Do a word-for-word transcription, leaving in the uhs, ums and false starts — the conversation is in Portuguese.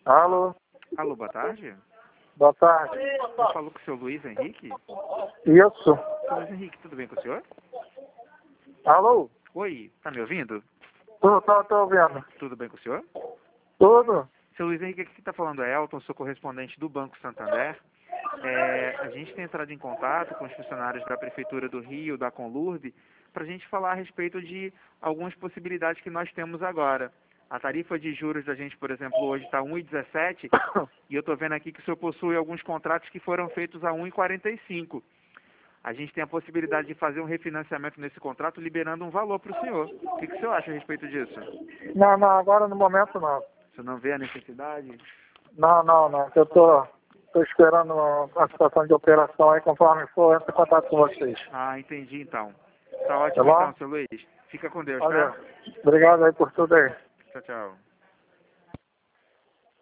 Alô, Alô, boa tarde. boa tarde. Eu falo com o seu Luiz Henrique. Isso. Seu Luiz Henrique, tudo bem com o senhor? Alô? Oi, tá me ouvindo? Tô, tô, tô ouvindo. Tudo bem com o senhor? Tudo? Seu Luiz Henrique, aqui que está falando é Elton, sou correspondente do Banco Santander. É, a gente tem entrado em contato com os funcionários da Prefeitura do Rio, da Conlurb, para a gente falar a respeito de algumas possibilidades que nós temos agora. A tarifa de juros da gente, por exemplo, hoje está um vírgula dezessete e eu estou vendo aqui que o senhor possui alguns contratos que foram feitos a um vírgula quarenta e cinco. A gente tem a possibilidade de fazer um refinanciamento nesse contrato, liberando um valor para o senhor. O que, que o senhor acha a respeito disso? Não, não, agora no momento não. O senhor não vê a necessidade? Não, não, não. Eu tô, tô esperando a situação de operação aí, conforme for, eu entro em contato com vocês. Ah, entendi então. Tá Tá ótimo bom? então, seu Luiz. Fica com Deus, Valeu. tá? Obrigado aí por tudo aí. Tchau, tchau.